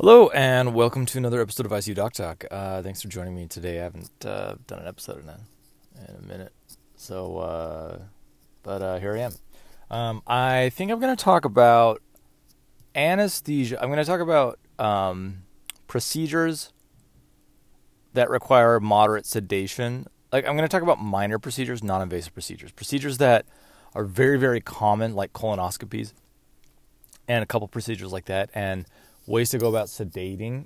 Hello, and welcome to another episode of ICU Doc Talk. Thanks for joining me today. I haven't done an episode in a minute, but here I am. I think I'm going to talk about anesthesia. I'm going to talk about procedures that require moderate sedation. Like, I'm going to talk about minor procedures, non-invasive procedures that are very, very common, like colonoscopies, and a couple procedures like that, and ways to go about sedating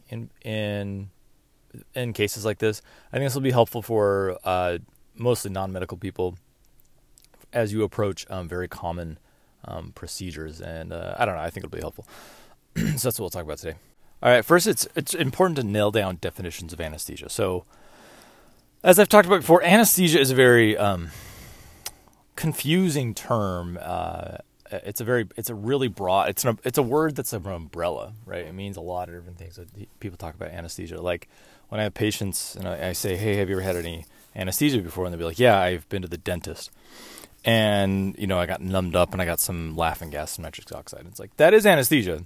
in cases like this. I think this will be helpful for mostly non-medical people as you approach very common procedures. And I don't know, I think it'll be helpful. So that's what we'll talk about today. All right, first, it's important to nail down definitions of anesthesia. So, as I've talked about before, anesthesia is a very confusing term. It's a really broad. It's a word that's an umbrella, right? It means a lot of different things. People talk about anesthesia. Like when I have patients and I say, "Hey, have you ever had any anesthesia before?" And they'll be like, "Yeah, I've been to the dentist, and I got numbed up and I got some laughing gas and nitrous oxide." And it's like, that is anesthesia,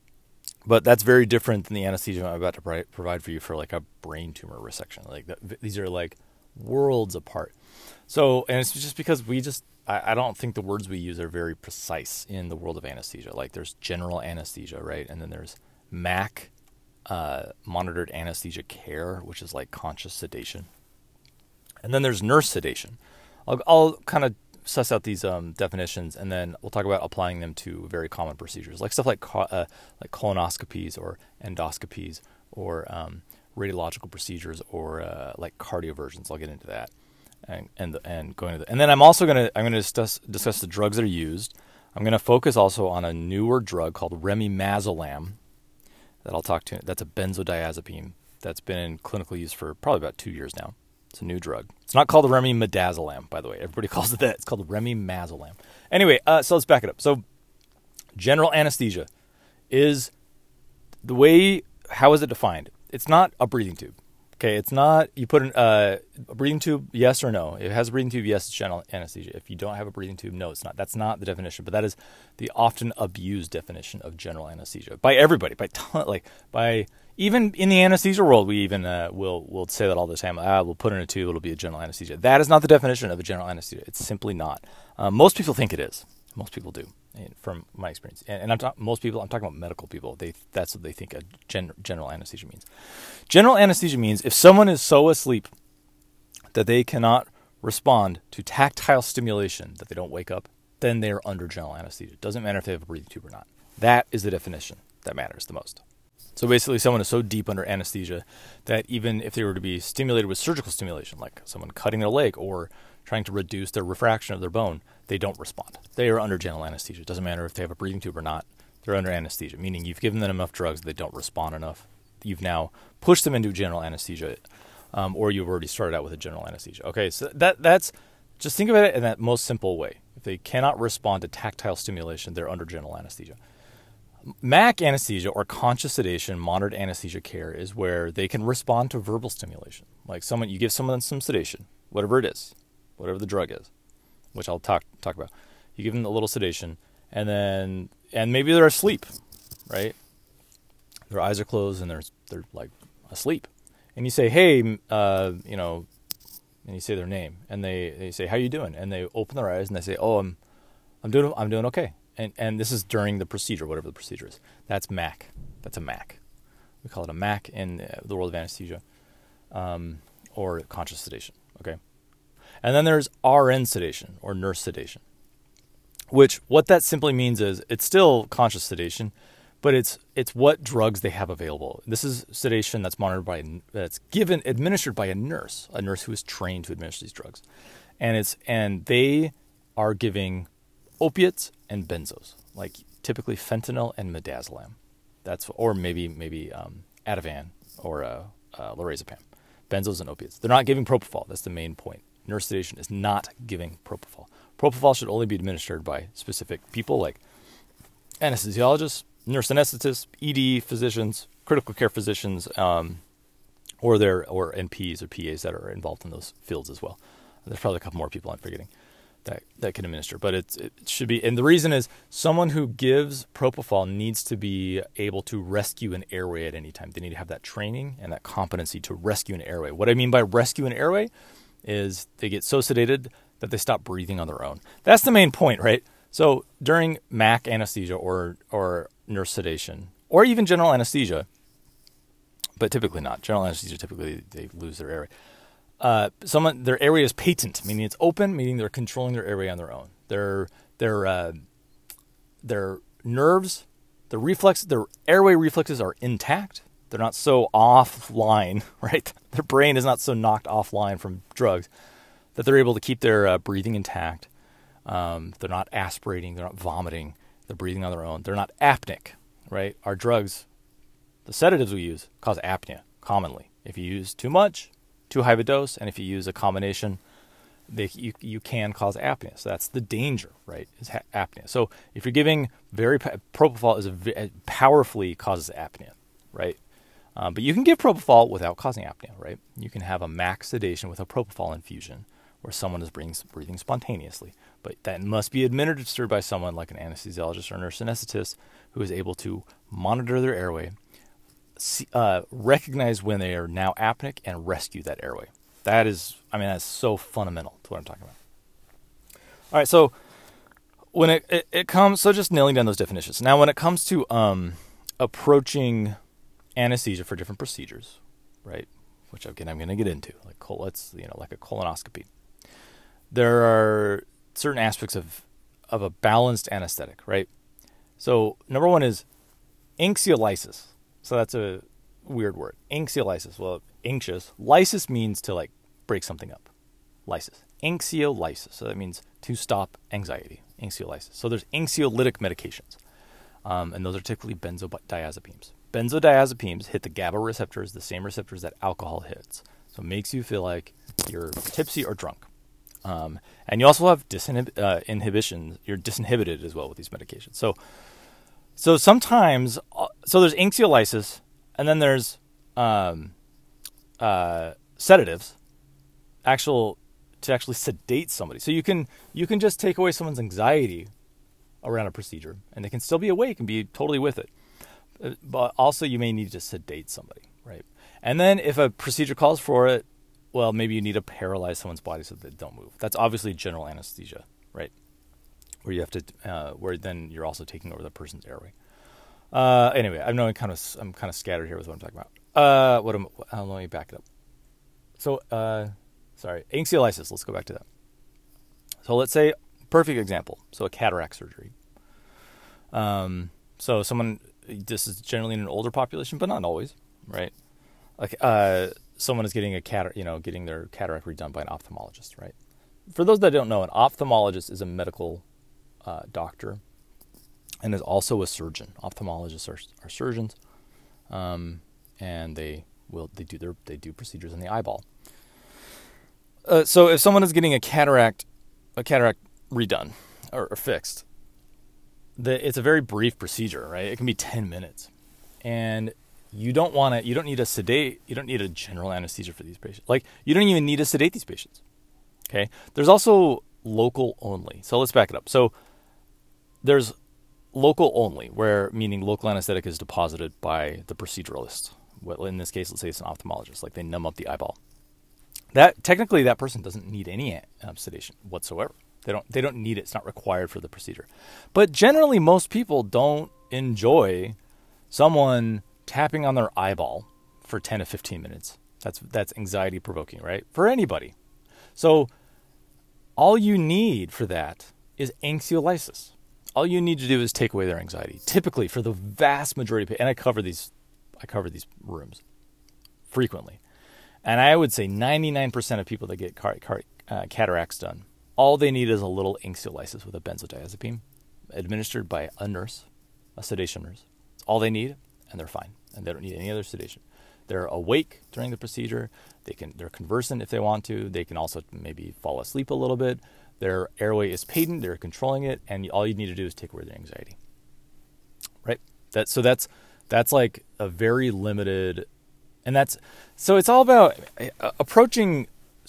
but that's very different than the anesthesia I'm about to provide for you for like a brain tumor resection. Like these are like worlds apart. So, and it's just because I don't think the words we use are very precise in the world of anesthesia. Like there's general anesthesia, right? And then there's MAC, monitored anesthesia care, which is like conscious sedation. And then there's nurse sedation. I'll kind of suss out these definitions, and then we'll talk about applying them to very common procedures, like stuff like colonoscopies or endoscopies or radiological procedures or like cardioversions. I'll get into that. And then I'm going to discuss the drugs that are used. I'm going to focus also on a newer drug called remimazolam that I'll talk to. That's a benzodiazepine that's been in clinical use for probably about 2 years now. It's a new drug. It's not called remidazolam, by the way. Everybody calls it that. It's called remimazolam. Anyway, so let's back it up. So general anesthesia is the way. How is it defined? It's not a breathing tube. Okay, it's not, you put a breathing tube, yes or no. If it has a breathing tube, yes, it's general anesthesia. If you don't have a breathing tube, no, it's not. That's not the definition, but that is the often abused definition of general anesthesia by everybody, by even in the anesthesia world, we even we'll say that all the time. We'll put in a tube, it'll be a general anesthesia. That is not the definition of a general anesthesia. It's simply not. Most people think it is. Most people do, from my experience. And I'm talking about medical people. That's what they think a general anesthesia means. General anesthesia means if someone is so asleep that they cannot respond to tactile stimulation, that they don't wake up, then they are under general anesthesia. It doesn't matter if they have a breathing tube or not. That is the definition that matters the most. So basically, someone is so deep under anesthesia that even if they were to be stimulated with surgical stimulation, like someone cutting their leg or trying to reduce the refraction of their bone, they don't respond. They are under general anesthesia. It doesn't matter if they have a breathing tube or not. They're under anesthesia, meaning you've given them enough drugs, they don't respond enough. You've now pushed them into general anesthesia, or you've already started out with a general anesthesia. Okay, so that's just think of it in that most simple way. If they cannot respond to tactile stimulation, they're under general anesthesia. MAC anesthesia, or conscious sedation, monitored anesthesia care, is where they can respond to verbal stimulation. Like you give someone some sedation, whatever it is, whatever the drug is, which I'll talk about. You give them a little sedation, and maybe they're asleep, right? Their eyes are closed and they're like asleep, and you say, "Hey," and you say their name, and they say, "How you doing?" And they open their eyes and they say, "Oh, I'm doing okay." And this is during the procedure, whatever the procedure is. That's MAC. That's a MAC. We call it a MAC in the world of anesthesia, or conscious sedation. Okay. And then there's RN sedation, or nurse sedation, which what that simply means is it's still conscious sedation, but it's what drugs they have available. This is sedation that's administered by a nurse who is trained to administer these drugs, and they are giving opiates and benzos, like typically fentanyl and midazolam. Or maybe Ativan or lorazepam. Benzos and opiates. They're not giving propofol. That's the main point. Nurse sedation is not giving propofol. Propofol should only be administered by specific people like anesthesiologists, nurse anesthetists, ED physicians, critical care physicians, or NPs or PAs that are involved in those fields as well. There's probably a couple more people I'm forgetting. that can administer. But it should be, and the reason is someone who gives propofol needs to be able to rescue an airway at any time. They need to have that training and that competency to rescue an airway. What I mean by rescue an airway is they get so sedated that they stop breathing on their own. That's the main point, right? So during MAC anesthesia or nurse sedation or even general anesthesia, but typically not. General anesthesia, typically they lose their airway. Their airway is patent, meaning it's open, meaning they're controlling their airway on their own. Their nerves, their airway reflexes are intact. They're not so offline, right? Their brain is not so knocked offline from drugs that they're able to keep their breathing intact. They're not aspirating. They're not vomiting. They're breathing on their own. They're not apneic, right? Our drugs, the sedatives we use, cause apnea commonly. If you use too much, too high of a dose, and if you use a combination, you can cause apnea. So that's the danger, right? Is apnea. So if you're giving propofol powerfully causes apnea, right? But you can give propofol without causing apnea, right? You can have a max sedation with a propofol infusion where someone is breathing spontaneously. But that must be administered by someone like an anesthesiologist or nurse anesthetist who is able to monitor their airway, recognize when they are now apneic, and rescue that airway. That's so fundamental to what I'm talking about. All right, so when it comes, so just nailing down those definitions. Now, when it comes to approaching anesthesia for different procedures, right? Which again I'm going to get into, like a colonoscopy. There are certain aspects of a balanced anesthetic, right? So number one is anxiolysis. So that's a weird word. Anxiolysis. Well, anxious. Lysis means to break something up. Lysis. Anxiolysis. So that means to stop anxiety. Anxiolysis. So there's anxiolytic medications. And those are typically benzodiazepines. Benzodiazepines hit the GABA receptors, the same receptors that alcohol hits. So it makes you feel like you're tipsy or drunk. And you also have inhibition. You're disinhibited as well with these medications. So sometimes, there's anxiolysis, and then there's sedatives, to actually sedate somebody. So you can just take away someone's anxiety around a procedure, and they can still be awake and be totally with it. But also, you may need to sedate somebody, right? And then if a procedure calls for it, well, maybe you need to paralyze someone's body so that they don't move. That's obviously general anesthesia, right? Where you have to, where then you're also taking over the person's airway. Anyway, I'm kind of scattered here with what I'm talking about. Let me back it up. So, anxiolysis. Let's go back to that. So let's say, perfect example. So a cataract surgery. So this is generally in an older population, but not always, right? Someone is getting getting their cataract redone by an ophthalmologist, right? For those that don't know, an ophthalmologist is a medical doctor and is also a surgeon. Ophthalmologists are surgeons, and they do procedures on the eyeball. So if someone is getting a cataract redone or fixed, it's a very brief procedure, right? It can be 10 minutes, and you don't need a general anesthesia for these patients. You don't even need to sedate these patients. Okay. There's also local only. So let's back it up. So there's local only, meaning local anesthetic is deposited by the proceduralist. Well, in this case, let's say it's an ophthalmologist, they numb up the eyeball. That technically that person doesn't need any sedation whatsoever. They don't need it. It's not required for the procedure. But generally, most people don't enjoy someone tapping on their eyeball for 10 to 15 minutes. That's anxiety provoking, right? For anybody. So all you need for that is anxiolysis. All you need to do is take away their anxiety. Typically, for the vast majority of, and I cover these rooms frequently, and I would say 99% of people that get cataracts done, all they need is a little anxiolysis with a benzodiazepine administered by a nurse, a sedation nurse. It's all they need, and they're fine, and they don't need any other sedation. They're awake during the procedure. They're conversant if they want to. They can also maybe fall asleep a little bit. Their airway is patent. They're controlling it, and all you need to do is take away their anxiety. Right? That's like a very limited, and so it's all about approaching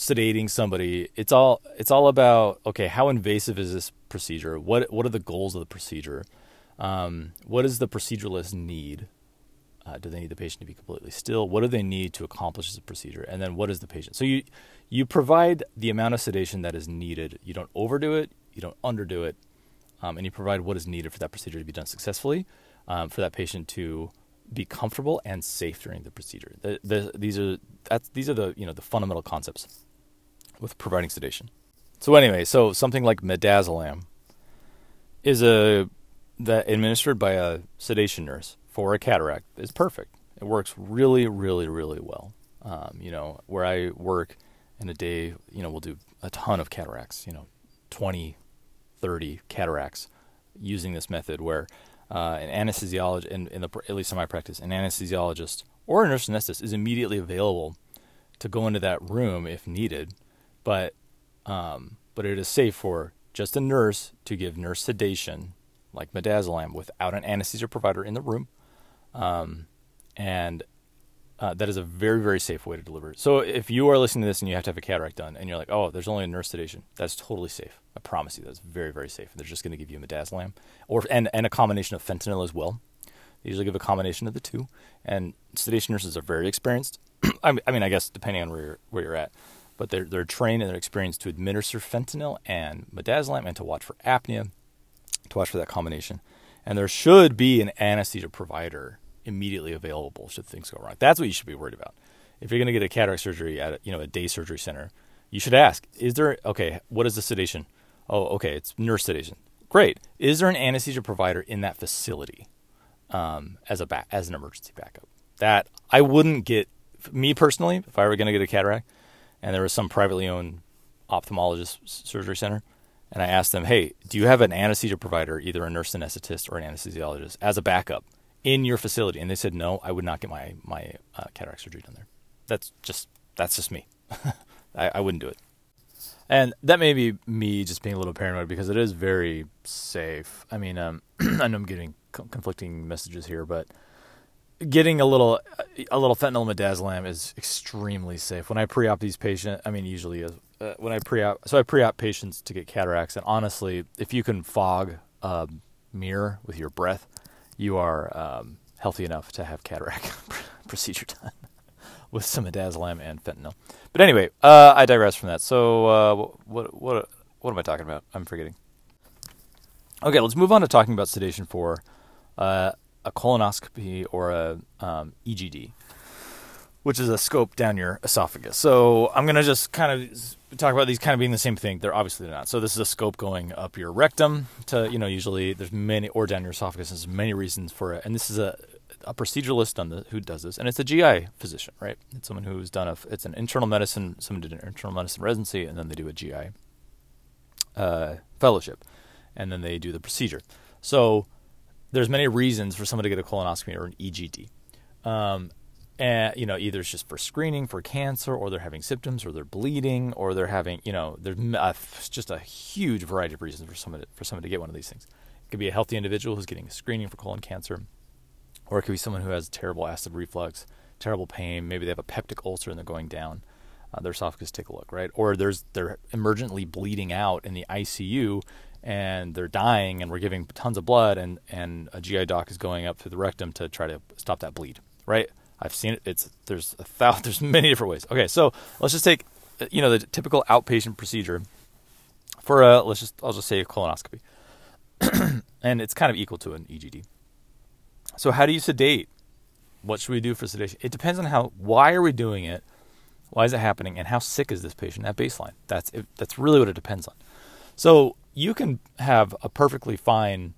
sedating somebody, it's all about, okay, how invasive is this procedure? What are the goals of the procedure? What does the proceduralist need? Do they need the patient to be completely still? What do they need to accomplish the procedure? And then what is the patient? So you provide the amount of sedation that is needed. You don't overdo it. You don't underdo it. And you provide what is needed for that procedure to be done successfully, for that patient to be comfortable and safe during the procedure. These are the the fundamental concepts with providing sedation. So anyway, so something like midazolam is that administered by a sedation nurse for a cataract is perfect. It works really, really, really well. Where I work in a day, we'll do a ton of cataracts, 20, 30 cataracts using this method where an anesthesiologist, at least in my practice, an anesthesiologist or a nurse anesthetist is immediately available to go into that room if needed, but it is safe for just a nurse to give nurse sedation like midazolam without an anesthesia provider in the room, and that is a very, very safe way to deliver it. So if you are listening to this and you have to have a cataract done and you're like, oh, there's only a nurse sedation, that's totally safe. I promise you that's very, very safe. They're just going to give you midazolam and a combination of fentanyl as well. They usually give a combination of the two. And sedation nurses are very experienced. I guess depending on where you're at. But they're trained and they're experienced to administer fentanyl and midazolam and to watch for apnea, to watch for that combination. And there should be an anesthesia provider immediately available should things go wrong. That's what you should be worried about. If you're going to get a cataract surgery at a day surgery center, you should ask, what is the sedation? Oh, okay, it's nurse sedation. Great. Is there an anesthesia provider in that facility as an emergency backup? That I wouldn't get, me personally, if I were going to get a cataract and there was some privately owned ophthalmologist surgery center, and I asked them, hey, do you have an anesthesia provider, either a nurse anesthetist or an anesthesiologist, as a backup in your facility? And they said, no, I would not get my cataract surgery done there. That's just me. I wouldn't do it. And that may be me just being a little paranoid because it is very safe. I mean, I know I'm getting conflicting messages here, but getting a little fentanyl midazolam is extremely safe. When I pre-op these patients, usually when I pre-op patients to get cataracts, and honestly, if you can fog a mirror with your breath, you are healthy enough to have cataract procedure done with some midazolam and fentanyl. But anyway, I digress from that. So what am I talking about? I'm forgetting. Okay, let's move on to talking about sedation for a colonoscopy or a EGD, which is a scope down your esophagus. So I'm going to just kind of talk about these kind of being the same thing. They're obviously not. So this is a scope going up your rectum to, usually there's many, or down your esophagus. There's many reasons for it. And this is a proceduralist who does this. And it's a GI physician, right? It's someone who's done it's an internal medicine, someone did an internal medicine residency, and then they do a GI fellowship. And then they do the procedure. So there's many reasons for someone to get a colonoscopy or an EGD. And, either it's just for screening for cancer, or they're having symptoms, or they're bleeding, or they're having, there's just a huge variety of reasons for someone to get one of these things. It could be a healthy individual who's getting a screening for colon cancer, or it could be someone who has terrible acid reflux, terrible pain. Maybe they have a peptic ulcer and they're going down their esophagus. Take a look, right? Or they're emergently bleeding out in the ICU and they're dying, and we're giving tons of blood, and a GI doc is going up through the rectum to try to stop that bleed, right? I've seen it. There's many different ways. Okay, so let's just take, the typical outpatient procedure for I'll just say a colonoscopy, and it's kind of equal to an EGD. So how do you sedate? What should we do for sedation? It depends on why are we doing it? Why is it happening? And how sick is this patient at baseline? That's really what it depends on. So you can have a perfectly fine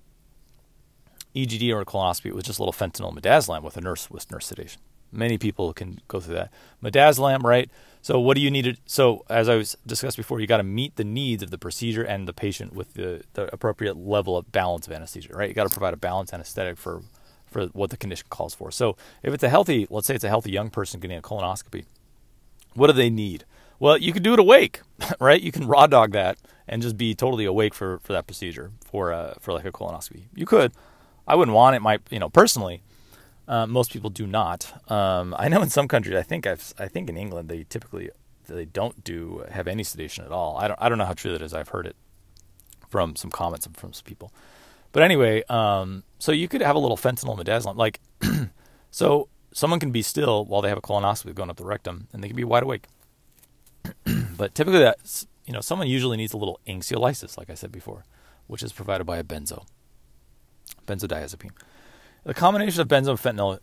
EGD or a colonoscopy with just a little fentanyl midazolam with nurse sedation. Many people can go through that. Midazolam, right? So what do you need? So as I was discussed before, you got to meet the needs of the procedure and the patient with the appropriate level of balance of anesthesia, right? You got to provide a balanced anesthetic for what the condition calls for. So if it's let's say it's a healthy young person getting a colonoscopy, what do they need? Well, you can do it awake, right? You can raw dog that and just be totally awake for that procedure for like a colonoscopy. You could. I wouldn't want it. Personally, most people do not. I know in some countries, I think in England, they typically they don't have any sedation at all. I don't know how true that is. I've heard it from some comments from some people. But anyway, so you could have a little fentanyl midazolam. Like, so someone can be still while they have a colonoscopy going up the rectum, and they can be wide awake. But typically that's, someone usually needs a little anxiolysis, like I said before, which is provided by a benzodiazepine. The combination of benzo and fentanyl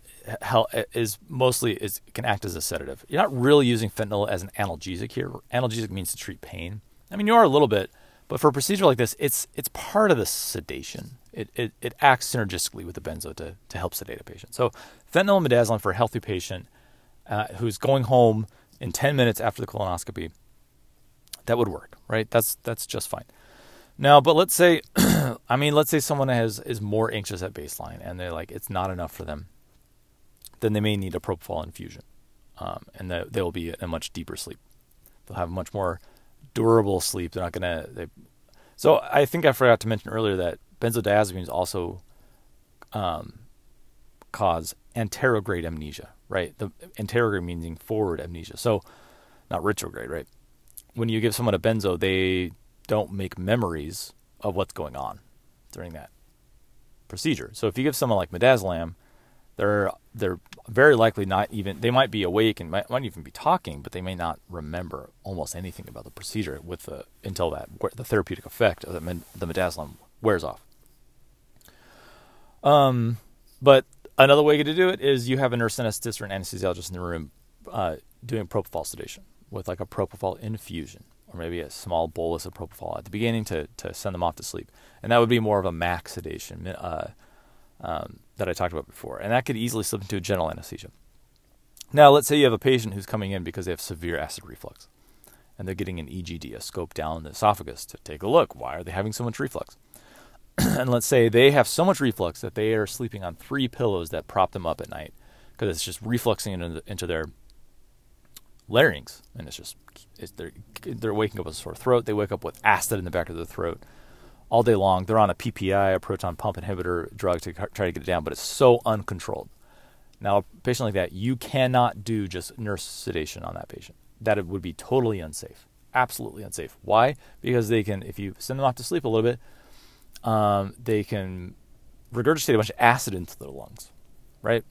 can act as a sedative. You're not really using fentanyl as an analgesic here. Analgesic means to treat pain. I mean, you are a little bit, but for a procedure like this, it's part of the sedation. It acts synergistically with the benzo to help sedate a patient. So fentanyl and midazolam for a healthy patient who's going home in 10 minutes after the colonoscopy, that would work, right? That's just fine. Now, but let's say, someone is more anxious at baseline and they're like, it's not enough for them. Then they may need a propofol infusion, and they will be in a much deeper sleep. They'll have much more durable sleep. They're not going to. So I think I forgot to mention earlier that benzodiazepines also cause anterograde amnesia, right? The anterograde meaning forward amnesia. So not retrograde, right? When you give someone a benzo, they don't make memories of what's going on during that procedure. So if you give someone like midazolam, they're very likely not even, they might be awake and might even be talking, but they may not remember almost anything about the procedure until the therapeutic effect of the midazolam wears off. But another way to do it is you have a nurse anesthetist or an anesthesiologist in the room doing propofol sedation with like a propofol infusion, or maybe a small bolus of propofol at the beginning to send them off to sleep. And that would be more of a max sedation that I talked about before. And that could easily slip into a general anesthesia. Now, let's say you have a patient who's coming in because they have severe acid reflux, and they're getting an EGD, a scope down the esophagus, to take a look. Why are they having so much reflux? And let's say they have so much reflux that they are sleeping on 3 pillows that prop them up at night because it's just refluxing into their larynx, and they're waking up with a sore throat. They wake up with acid in the back of their throat all day long. They're on a PPI, a proton pump inhibitor drug, to try to get it down, but it's so uncontrolled. Now, a patient like that, you cannot do just nurse sedation on that patient. That would be totally unsafe, absolutely unsafe. Why? Because if you send them off to sleep a little bit, they can regurgitate a bunch of acid into their lungs, right?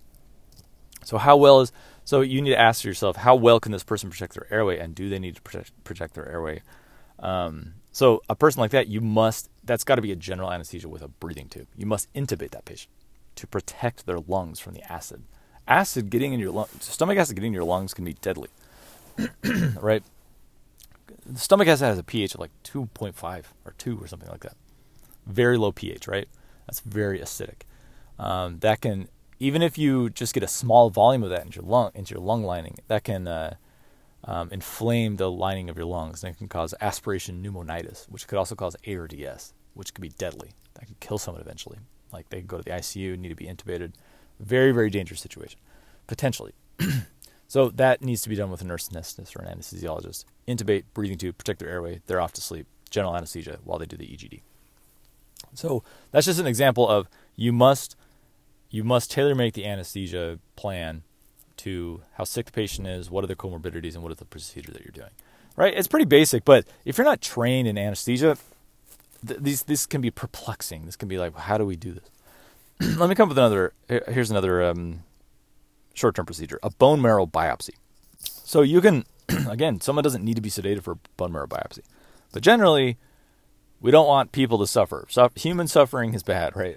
So you need to ask yourself, how well can this person protect their airway, and do they need to protect their airway? So a person like that, that's got to be a general anesthesia with a breathing tube. You must intubate that patient to protect their lungs from the acid. Acid getting in your lungs, stomach acid getting in your lungs can be deadly, right? The stomach acid has a pH of like 2.5 or 2 or something like that. Very low pH, right? That's very acidic. That can, even if you just get a small volume of that into your lung lining, that can inflame the lining of your lungs, and it can cause aspiration pneumonitis, which could also cause ARDS, which could be deadly. That could kill someone eventually. Like, they could go to the ICU, need to be intubated. Very, very dangerous situation, potentially. So that needs to be done with a nurse anesthetist or an anesthesiologist. Intubate, breathing tube, protect their airway. They're off to sleep. General anesthesia while they do the EGD. So that's just an example of you must tailor-make the anesthesia plan to how sick the patient is, what are their comorbidities, and what is the procedure that you're doing. Right? It's pretty basic, but if you're not trained in anesthesia, this can be perplexing. This can be like, how do we do this? Let me come up with here's another short-term procedure, a bone marrow biopsy. So you can, again, someone doesn't need to be sedated for a bone marrow biopsy. But generally, we don't want people to suffer. Human suffering is bad, right?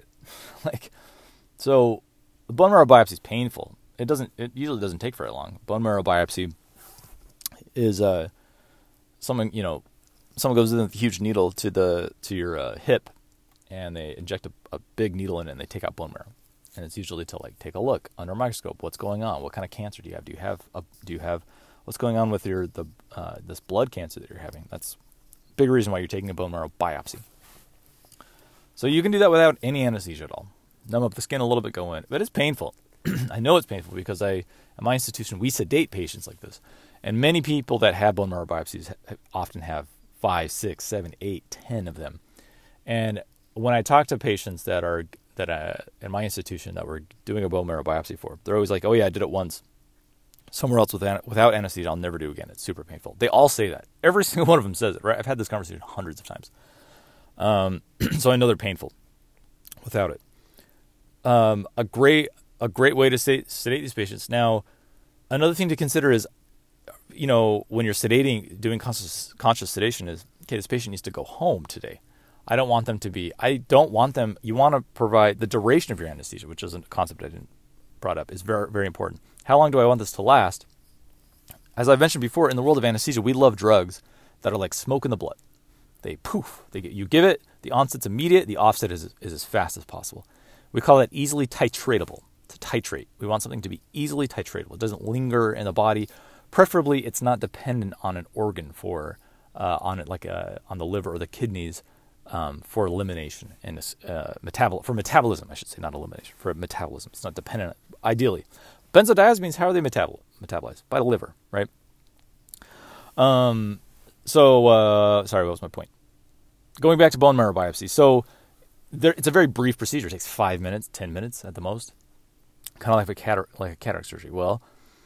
So the bone marrow biopsy is painful. It usually doesn't take very long. Bone marrow biopsy is someone goes in with a huge needle to your hip, and they inject a big needle in it, and they take out bone marrow. And it's usually to take a look under a microscope. What's going on? What kind of cancer do you have? Do you have what's going on with this blood cancer that you're having? That's a big reason why you're taking a bone marrow biopsy. So you can do that without any anesthesia at all. Numb up the skin a little bit, go in. But it's painful. I know it's painful because at my institution, we sedate patients like this. And many people that have bone marrow biopsies often have 5, 6, 7, 8, 10 of them. And when I talk to patients that in my institution that we're doing a bone marrow biopsy for, they're always like, oh yeah, I did it once. somewhere else without anesthesia, I'll never do again. It's super painful. They all say that. Every single one of them says it, right? I've had this conversation hundreds of times. So I know they're painful without it. A great way to sedate these patients. Now, another thing to consider is, when you're sedating, doing conscious sedation is, okay, this patient needs to go home today. You want to provide the duration of your anesthesia, which is a concept I didn't brought up, is very, very important. How long do I want this to last? As I've mentioned before, in the world of anesthesia, we love drugs that are like smoke in the blood. They poof. You give it, the onset's immediate, the offset is as fast as possible. We call that easily titratable. To titrate. We want something to be easily titratable. It doesn't linger in the body. Preferably, it's not dependent on an organ on the liver or the kidneys for elimination and for metabolism, I should say, not elimination, for metabolism. It's not dependent, ideally. Benzodiazepines, how are they metabolized? By the liver, right? Sorry, what was my point? Going back to bone marrow biopsy. So it's a very brief procedure. It takes 5 minutes, 10 minutes at the most. Kind of like a cataract surgery. Well,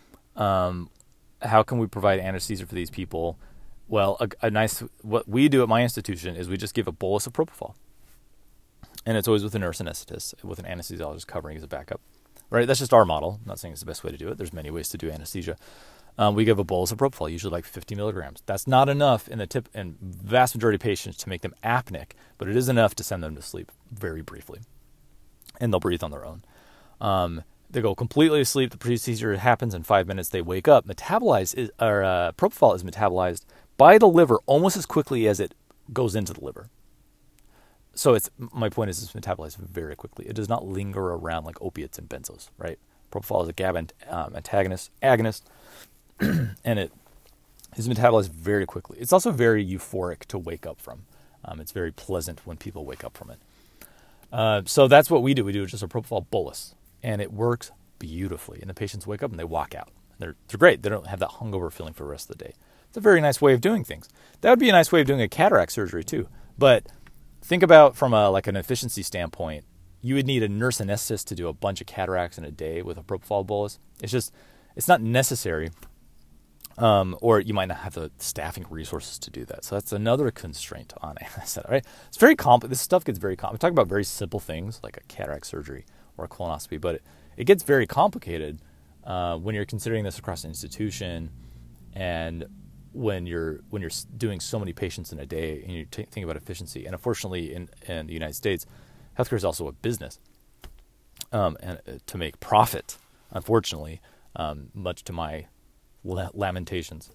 how can we provide anesthesia for these people? Well, what we do at my institution is we just give a bolus of propofol. And it's always with a nurse anesthetist, with an anesthesiologist covering as a backup. Right? That's just our model. I'm not saying it's the best way to do it. There's many ways to do anesthesia. We give a bolus of propofol, usually like 50 milligrams. That's not enough in vast majority of patients to make them apneic, but it is enough to send them to sleep very briefly. And they'll breathe on their own. They go completely asleep. The procedure happens in 5 minutes. They wake up. Propofol is metabolized by the liver almost as quickly as it goes into the liver. So my point is it's metabolized very quickly. It does not linger around like opiates and benzos, right? Propofol is a GABA agonist, and it is metabolized very quickly. It's also very euphoric to wake up from. It's very pleasant when people wake up from it. So that's what we do. We do just a propofol bolus, and it works beautifully. And the patients wake up and they walk out. They're great. They don't have that hungover feeling for the rest of the day. It's a very nice way of doing things. That would be a nice way of doing a cataract surgery too. But think about from an efficiency standpoint, you would need a nurse anesthetist to do a bunch of cataracts in a day with a propofol bolus. It's not necessary, or you might not have the staffing resources to do that. So that's another constraint on anesthesia, right? It's very complex. This stuff gets very complicated. We talk about very simple things like a cataract surgery or a colonoscopy, but it gets very complicated when you're considering this across an institution, and when you're doing so many patients in a day, and you're thinking about efficiency. And unfortunately, in the United States, healthcare is also a business, and to make profit. Unfortunately, much to my lamentations.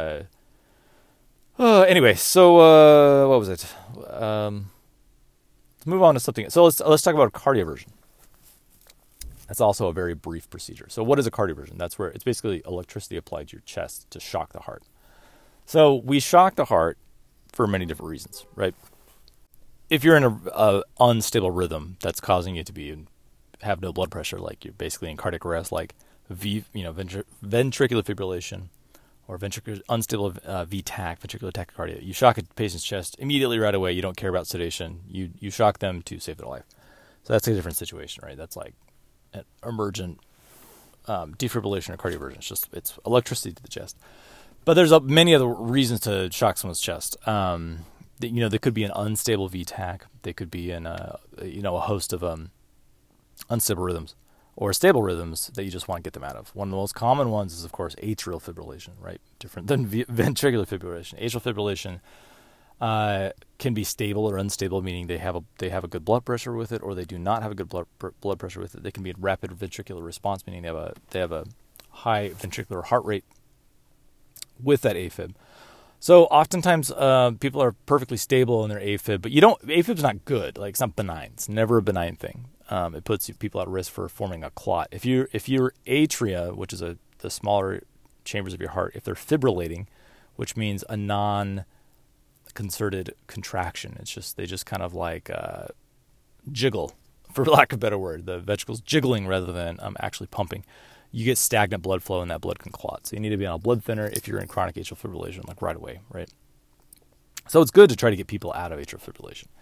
Anyway, so what was it? Let's move on to something. So let's talk about cardioversion. That's also a very brief procedure. So what is a cardioversion? That's where it's basically electricity applied to your chest to shock the heart. So we shock the heart for many different reasons, right? If you're in a unstable rhythm that's causing you to have no blood pressure, like you're basically in cardiac arrest, like ventricular fibrillation or unstable VTach, ventricular tachycardia, you shock a patient's chest immediately right away. You don't care about sedation. You shock them to save their life. So that's a different situation, right? That's like an emergent defibrillation or cardioversion. It's electricity to the chest. But there's many other reasons to shock someone's chest. There could be an unstable VTach. They could be in a host of unstable rhythms or stable rhythms that you just want to get them out of. One of the most common ones is, of course, atrial fibrillation, right? Different than ventricular fibrillation. Atrial fibrillation can be stable or unstable, meaning they have a good blood pressure with it, or they do not have a good blood pressure with it. They can be in rapid ventricular response, meaning they have a high ventricular heart rate with that AFib. So oftentimes people are perfectly stable in their AFib, but AFib's not good. Like, it's not benign. It's never a benign thing. It puts people at risk for forming a clot. If your atria, which is the smaller chambers of your heart, if they're fibrillating, which means a non-concerted contraction, they just kind of like jiggle, for lack of a better word. The ventricle's jiggling rather than actually pumping. You get stagnant blood flow, and that blood can clot. So you need to be on a blood thinner if you're in chronic atrial fibrillation, like right away, right? So it's good to try to get people out of atrial fibrillation.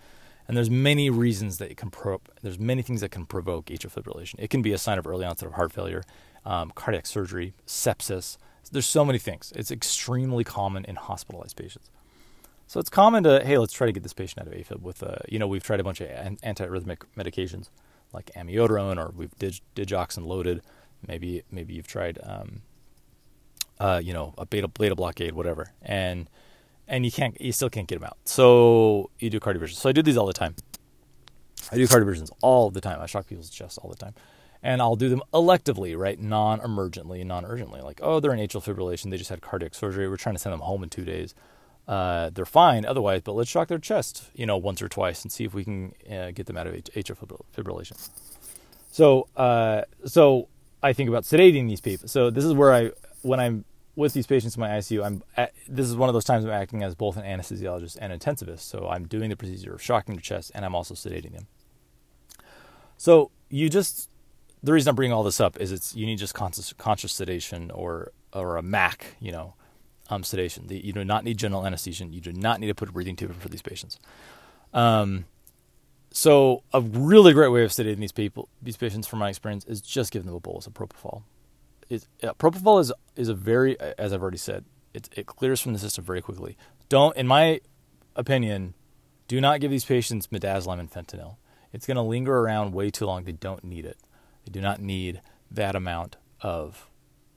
And there's many reasons that it can there's many things that can provoke atrial fibrillation. It can be a sign of early onset of heart failure, cardiac surgery, sepsis. There's so many things. It's extremely common in hospitalized patients. So it's common to, hey, let's try to get this patient out of AFib with, we've tried a bunch of antiarrhythmic medications like amiodarone, or we've digoxin loaded. Maybe you've tried, a beta blockade, whatever, and you still can't get them out. So you do cardioversions. So I do these all the time. I do cardioversions all the time. I shock people's chests all the time. And I'll do them electively, right? Non-emergently and non-urgently. Like, oh, they're in atrial fibrillation. They just had cardiac surgery. We're trying to send them home in 2 days. They're fine otherwise, but let's shock their chest, once or twice and see if we can get them out of atrial fibrillation. So I think about sedating these people. So this is where when I'm with these patients in my ICU, this is one of those times I'm acting as both an anesthesiologist and intensivist. So I'm doing the procedure of shocking their chest, and I'm also sedating them. So the reason I'm bringing all this up is you need just conscious sedation or a MAC, sedation. You do not need general anesthesia. You do not need to put a breathing tube in for these patients. So a really great way of sedating these patients, from my experience, is just giving them a bolus of propofol. Propofol is a very, as I've already said, it clears from the system very quickly. In my opinion, do not give these patients midazolam and fentanyl. It's going to linger around way too long. They don't need it. They do not need that amount of.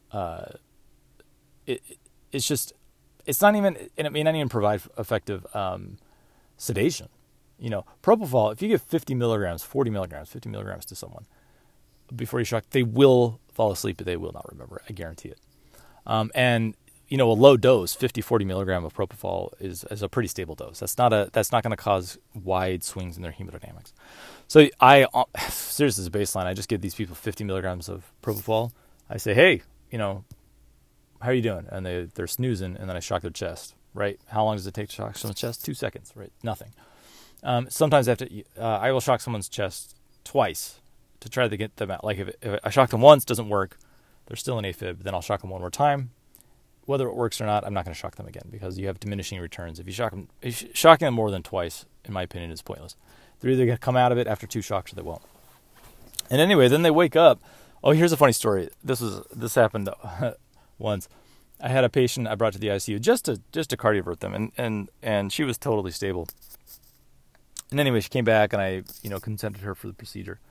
It's not even, and it may not even provide effective sedation. Propofol, if you give 50 milligrams to someone before you shock, they will fall asleep, but they will not remember. I guarantee it. And a low dose, 50, 40 milligram of propofol is a pretty stable dose. That's not going to cause wide swings in their hemodynamics. So seriously, as a baseline, I just give these people 50 milligrams of propofol. I say, hey, how are you doing? And they're snoozing, and then I shock their chest, right? How long does it take to shock someone's chest? 2 seconds, right? Nothing. Sometimes I will shock someone's chest twice to try to get them out. Like if I shock them once, doesn't work, they're still in AFib, then I'll shock them one more time. Whether it works or not, I'm not going to shock them again, because you have diminishing returns. If shocking them more than twice, in my opinion, is pointless. They're either going to come out of it after 2 shocks or they won't. And anyway, then they wake up. Oh, here's a funny story. This happened once. I had a patient I brought to the ICU just to cardiovert them, and she was totally stable. And anyway, she came back, and I consented her for the procedure.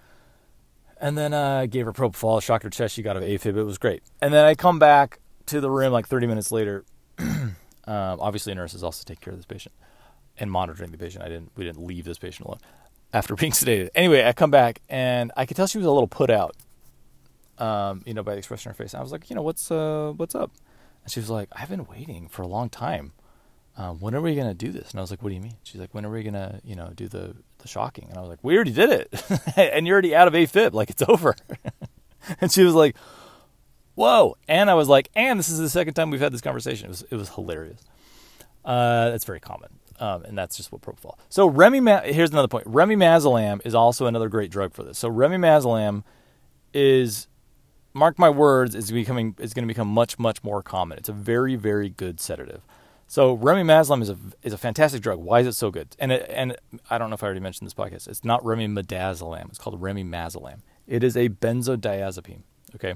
And then I gave her propofol, shocked her chest. She got out of AFib. It was great. And then I come back to the room like 30 minutes later. Obviously, nurses also take care of this patient and monitoring the patient. We didn't leave this patient alone after being sedated. Anyway, I come back, and I could tell she was a little put out, by the expression on her face. And I was like, what's up? And she was like, I've been waiting for a long time. When are we going to do this? And I was like, what do you mean? She's like, when are we going to, do the shocking? And I was like, we already did it. And you're already out of AFib. Like, it's over. And she was like, whoa. And I was like, and this is the second time we've had this conversation. It was hilarious. That's very common. And that's just what propofol. So here's another point. Remimazolam is also another great drug for this. So remimazolam is, mark my words, is going to become much, much more common. It's a very, very good sedative. So remimazolam is a fantastic drug. Why is it so good? And I don't know if I already mentioned this podcast. It's not remidazolam. It's called remimazolam. It is a benzodiazepine. Okay.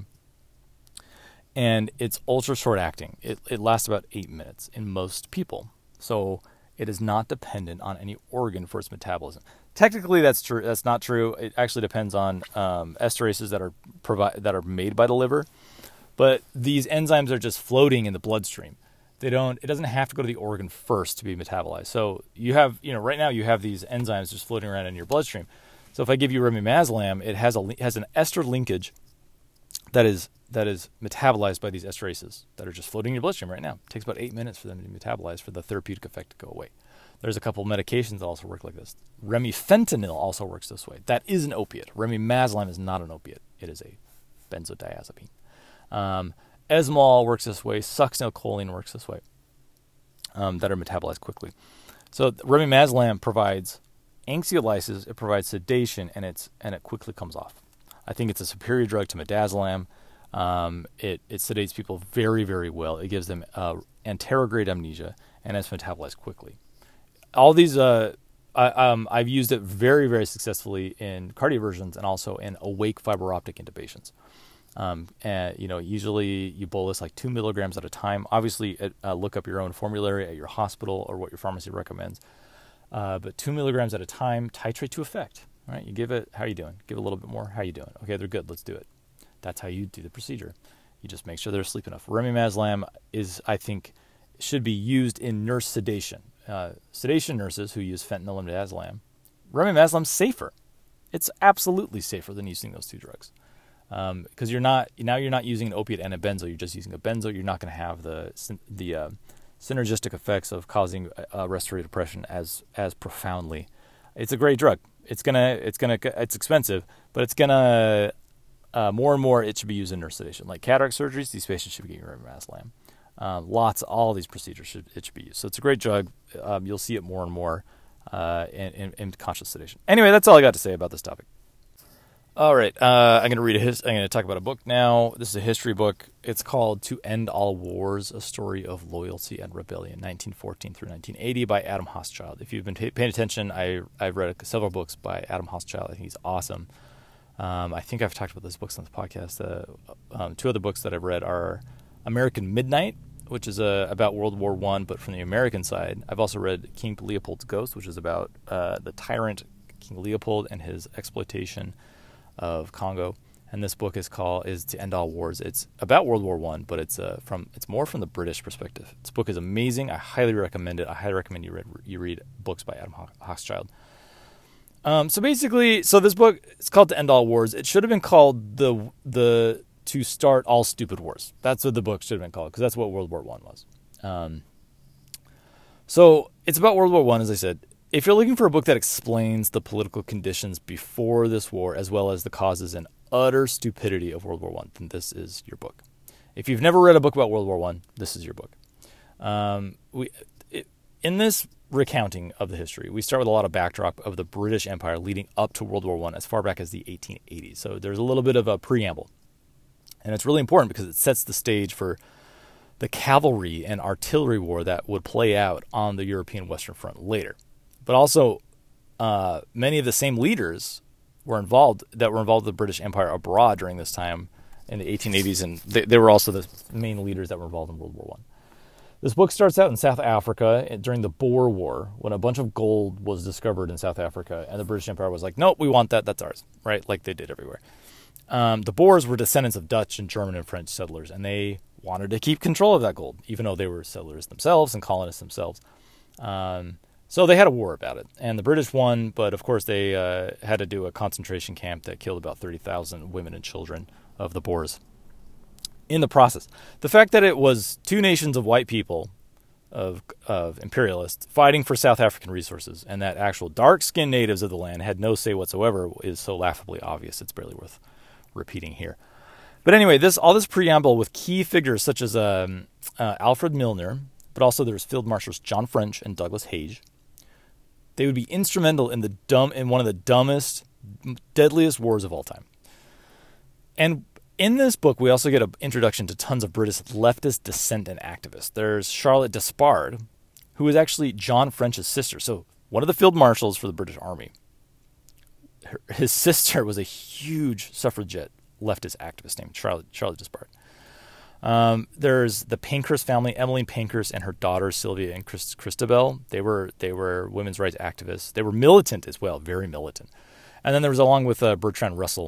And it's ultra short acting. It lasts about 8 minutes in most people. So it is not dependent on any organ for its metabolism. Technically, that's true. That's not true. It actually depends on esterases that are made by the liver. But these enzymes are just floating in the bloodstream. It doesn't have to go to the organ first to be metabolized. So you have, right now you have these enzymes just floating around in your bloodstream. So if I give you remimazolam, it has an ester linkage that is metabolized by these esterases that are just floating in your bloodstream right now. It takes about 8 minutes for them to be metabolized for the therapeutic effect to go away. There's a couple of medications that also work like this. Remifentanil also works this way. That is an opiate. Remimazolam is not an opiate. It is a benzodiazepine. Esmol works this way. Succinylcholine works this way. That are metabolized quickly. So remimazolam provides anxiolysis, it provides sedation, and it quickly comes off. I think it's a superior drug to midazolam. It sedates people very, very well. It gives them anterograde amnesia, and it's metabolized quickly. All these I've used it very, very successfully in cardioversions and also in awake fiber optic intubations. And usually you bolus like 2 milligrams at a time. Obviously, look up your own formulary at your hospital or what your pharmacy recommends. But 2 milligrams at a time, titrate to effect. Right? You give it, how are you doing? Give it a little bit more. How are you doing? Okay, they're good. Let's do it. That's how you do the procedure. You just make sure they're asleep enough. Remimazolam I think, should be used in nurse sedation. Sedation nurses who use fentanyl and midazolam, remimazolam's safer. It's absolutely safer than using those two drugs. Because you're not using an opiate and a benzo. You're just using a benzo. You're not going to have the synergistic effects of causing respiratory depression as profoundly. It's a great drug. It's expensive, but it's gonna more and more. It should be used in nurse sedation, like cataract surgeries. These patients should be getting remimazolam. All these procedures should be used. So it's a great drug. You'll see it more and more in conscious sedation. Anyway, that's all I got to say about this topic. All right, I'm going to talk about a book now. This is a history book. It's called "To End All Wars: A Story of Loyalty and Rebellion, 1914 through 1980" by Adam Hochschild. If you've been paying attention, I've read several books by Adam Hochschild. I think he's awesome. I think I've talked about those books on the podcast. Two other books that I've read are American Midnight, which is about World War I, but from the American side. I've also read King Leopold's Ghost, which is about the tyrant King Leopold and his exploitation of Congo. And this book is To End All Wars. It's about World War I, but it's more from the British perspective. This book is amazing. I highly recommend it. I highly recommend you read books by Adam Hochschild. So this book is called To End All Wars. It should have been called the To Start All Stupid Wars. That's what the book should have been called, because that's what World War I was. So it's about World War I, as I said. If you're looking for a book that explains the political conditions before this war, as well as the causes and utter stupidity of World War I, then this is your book. If you've never read a book about World War I, this is your book. In this recounting of the history, we start with a lot of backdrop of the British Empire leading up to World War I as far back as the 1880s. So there's a little bit of a preamble. And it's really important because it sets the stage for the cavalry and artillery war that would play out on the European Western Front later. But also, many of the same leaders were involved with the British Empire abroad during this time in the 1880s, and they were also the main leaders that were involved in World War I. This book starts out in South Africa during the Boer War, when a bunch of gold was discovered in South Africa, and the British Empire was like, nope, we want that, that's ours, right? Like they did everywhere. The Boers were descendants of Dutch and German and French settlers, and they wanted to keep control of that gold, even though they were settlers themselves and colonists themselves. So they had a war about it, and the British won, but of course they had to do a concentration camp that killed about 30,000 women and children of the Boers in the process. The fact that it was two nations of white people, of imperialists, fighting for South African resources, and that actual dark-skinned natives of the land had no say whatsoever is so laughably obvious it's barely worth repeating here. But anyway, all this preamble with key figures such as Alfred Milner, but also there's Field Marshals John French and Douglas Haig. They would be instrumental in one of the dumbest, deadliest wars of all time. And in this book, we also get an introduction to tons of British leftist dissent and activists. There's Charlotte Despard, who is actually John French's sister. So one of the field marshals for the British Army. His sister was a huge suffragette leftist activist named Charlotte Despard. There's the Pankhurst family, Emmeline Pankhurst and her daughters Sylvia and Christabel. They were women's rights activists. They were militant as well, very militant. And then there was, along with Bertrand Russell,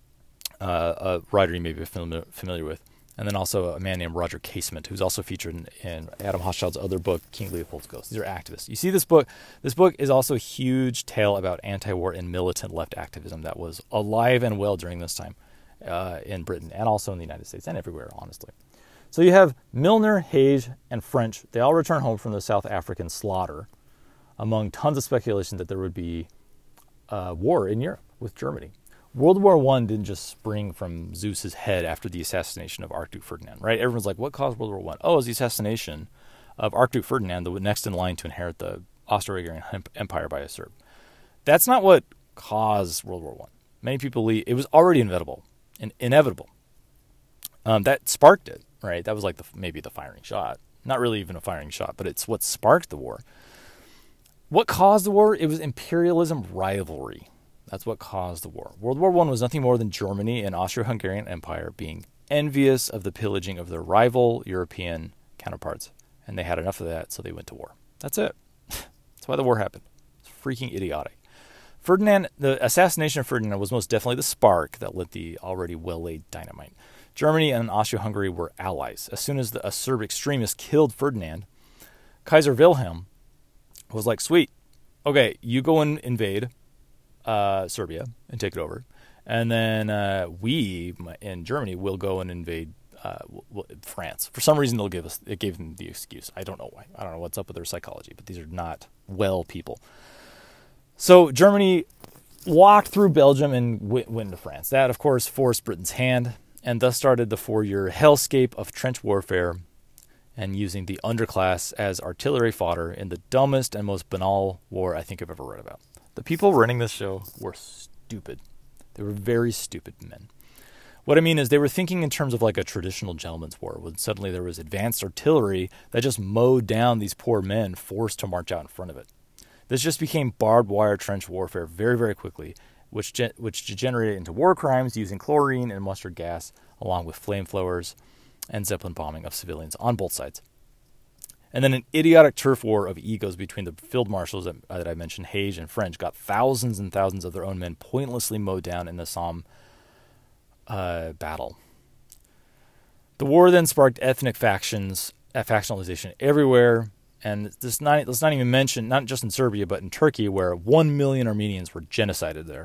a writer you may be familiar with, and then also a man named Roger Casement, who's also featured in Adam Hochschild's other book, King Leopold's Ghost. These are activists. You see this book is also a huge tale about anti-war and militant left activism that was alive and well during this time in Britain and also in the United States and everywhere, honestly. So you have Milner, Haig, and French. They all return home from the South African slaughter, among tons of speculation that there would be war in Europe with Germany. World War I didn't just spring from Zeus's head after the assassination of Archduke Ferdinand, right? Everyone's like, what caused World War I? Oh, it was the assassination of Archduke Ferdinand, the next in line to inherit the Austro-Hungarian Empire by a Serb. That's not what caused World War I. Many people believe it was already inevitable. That sparked it, right? That was like maybe the firing shot. Not really even a firing shot, but it's what sparked the war. What caused the war? It was imperialism rivalry. That's what caused the war. World War I was nothing more than Germany and Austro-Hungarian Empire being envious of the pillaging of their rival European counterparts. And they had enough of that, so they went to war. That's it. That's why the war happened. It's freaking idiotic. The assassination of Ferdinand was most definitely the spark that lit the already well-laid dynamite. Germany and Austria-Hungary were allies. As soon as a Serb extremist killed Ferdinand, Kaiser Wilhelm was like, sweet, okay, you go and invade Serbia and take it over. And then we in Germany will go and invade France. For some reason, it gave them the excuse. I don't know why. I don't know what's up with their psychology, but these are not well people. So Germany walked through Belgium and went into France. That, of course, forced Britain's hand, and thus started the 4-year hellscape of trench warfare and using the underclass as artillery fodder in the dumbest and most banal war I think I've ever read about. The people running this show were stupid. They were very stupid men. What I mean is they were thinking in terms of like a traditional gentleman's war, when suddenly there was advanced artillery that just mowed down these poor men forced to march out in front of it. This just became barbed wire trench warfare very, very quickly, which degenerated into war crimes using chlorine and mustard gas, along with flamethrowers and Zeppelin bombing of civilians on both sides. And then an idiotic turf war of egos between the field marshals that I mentioned, Hage and French, got thousands and thousands of their own men pointlessly mowed down in the Somme battle. The war then sparked ethnic factionalization everywhere. And let's not even mention, not just in Serbia, but in Turkey, where 1 million Armenians were genocided there.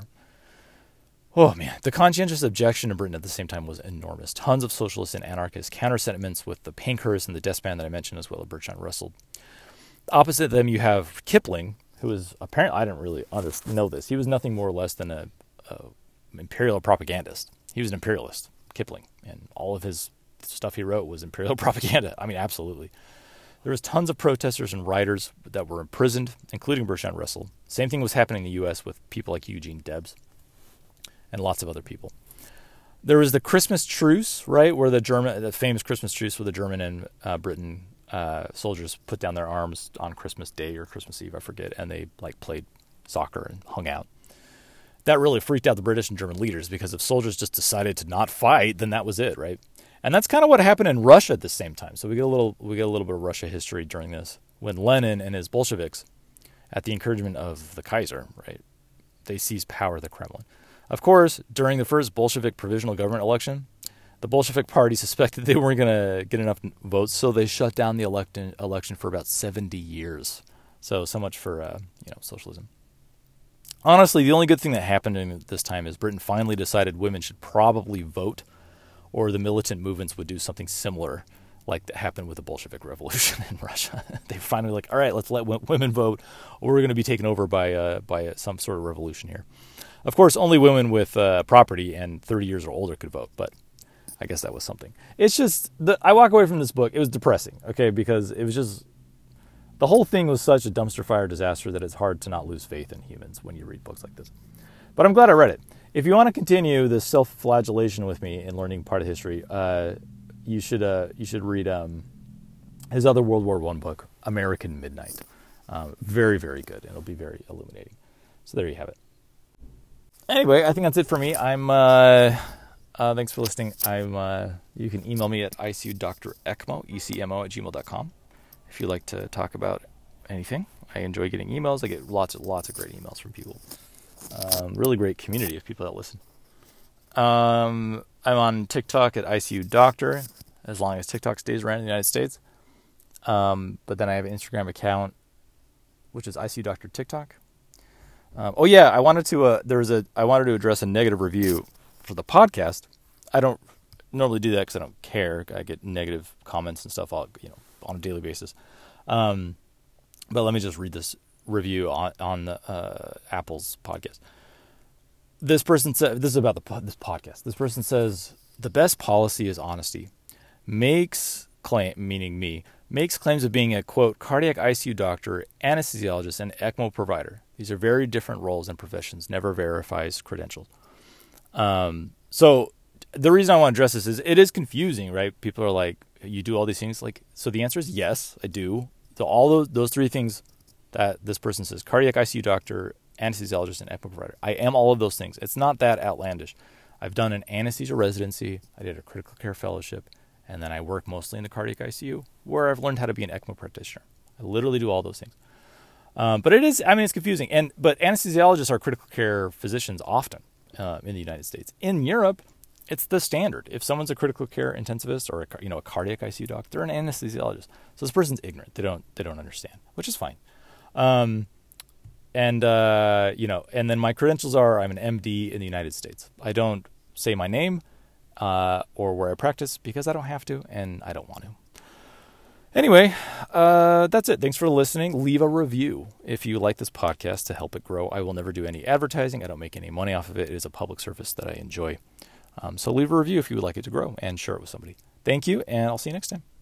Oh, man. The conscientious objection to Britain at the same time was enormous. Tons of socialist and anarchist counter-sentiments with the Pankhurst and the Deathband that I mentioned, as well as Bertrand Russell. Opposite them, you have Kipling, who was apparently, I didn't really know this, he was nothing more or less than a imperial propagandist. He was an imperialist, Kipling, and all of his stuff he wrote was imperial propaganda. I mean, absolutely. There was tons of protesters and writers that were imprisoned, including Bertrand Russell. Same thing was happening in the U.S. with people like Eugene Debs and lots of other people. There was the Christmas truce, right, where the famous Christmas truce where the German and Britain soldiers put down their arms on Christmas Day or Christmas Eve, I forget, and they like played soccer and hung out. That really freaked out the British and German leaders, because if soldiers just decided to not fight, then that was it, right? And that's kind of what happened in Russia at the same time. So we get a little bit of Russia history during this, when Lenin and his Bolsheviks, at the encouragement of the Kaiser, right, they seized power at the Kremlin. Of course, during the first Bolshevik provisional government election, the Bolshevik party suspected they weren't going to get enough votes, so they shut down the election for about 70 years. So much for socialism. Honestly, the only good thing that happened during this time is Britain finally decided women should probably vote, or the militant movements would do something similar, like that happened with the Bolshevik Revolution in Russia. They finally like, all right, let's let women vote, or we're going to be taken over by some sort of revolution here. Of course, only women with property and 30 years or older could vote, but I guess that was something. It's just, I walk away from this book, it was depressing, okay, because it was just, the whole thing was such a dumpster fire disaster that it's hard to not lose faith in humans when you read books like this. But I'm glad I read it. If you want to continue this self-flagellation with me in learning part of history, you should read his other World War I book, American Midnight. Very, very good, and it'll be very illuminating. So there you have it. Anyway, I think that's it for me. Thanks for listening. You can email me at icudrecmo, ecmo@gmail.com, if you'd like to talk about anything. I enjoy getting emails. I get lots of great emails from people. Really great community of people that listen. I'm on TikTok at ICU Doctor, as long as TikTok stays around in the United States. But then I have an Instagram account, which is ICU Doctor TikTok. I wanted to address a negative review for the podcast. I don't normally do that because I don't care. I get negative comments and stuff on a daily basis. But let me just read this review on Apple's podcast. This person said, this is about this podcast. This person says, the best policy is honesty. Makes claims of being a, quote, cardiac ICU doctor, anesthesiologist, and ECMO provider. These are very different roles and professions. Never verifies credentials. So the reason I want to address this is it is confusing, right? People are like, you do all these things. So the answer is yes, I do. So all those three things that this person says cardiac ICU doctor, anesthesiologist, and ECMO provider. I am all of those things. It's not that outlandish. I've done an anesthesia residency. I did a critical care fellowship. And then I work mostly in the cardiac ICU, where I've learned how to be an ECMO practitioner. I literally do all those things. But it's confusing. But anesthesiologists are critical care physicians often in the United States. In Europe, it's the standard. If someone's a critical care intensivist or a cardiac ICU doc, they're an anesthesiologist. So this person's ignorant. They don't understand, which is fine. And then my credentials are I'm an MD in the United States. I don't say my name or where I practice because I don't have to and I don't want to. Anyway, that's it. Thanks for listening. Leave a review if you like this podcast to help it grow. I will never do any advertising. I don't make any money off of it. It is a public service that I enjoy. So leave a review if you would like it to grow and share it with somebody. Thank you, and I'll see you next time.